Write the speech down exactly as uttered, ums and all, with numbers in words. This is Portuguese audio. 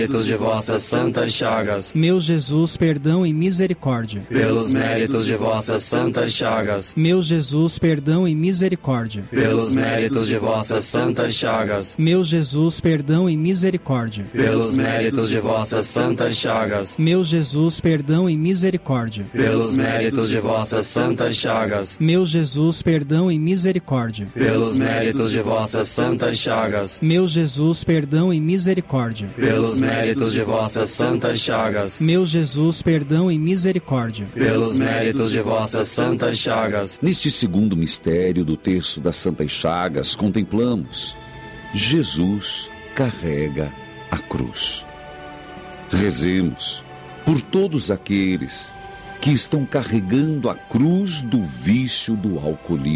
méritos de vossas santas chagas, meu Jesus, perdão e misericórdia. pelos méritos de vossas santas chagas, meu Jesus, perdão e misericórdia. pelos méritos de vossas santas chagas, meu Jesus, perdão e misericórdia. pelos méritos de vossas santas chagas, meu Jesus, perdão e misericórdia. pelos méritos de vossas santas chagas, meu Jesus, perdão e misericórdia. pelos méritos de vossas santas chagas, meu Jesus, perdão e misericórdia. pelos méritos de vossas santas chagas, meu Jesus, perdão e misericórdia. pelos méritos de vossas santas chagas. Neste segundo mistério do terço das Santas Chagas, contemplamos: Jesus carrega a cruz. Rezemos por todos aqueles que estão carregando a cruz do vício do alcoolismo.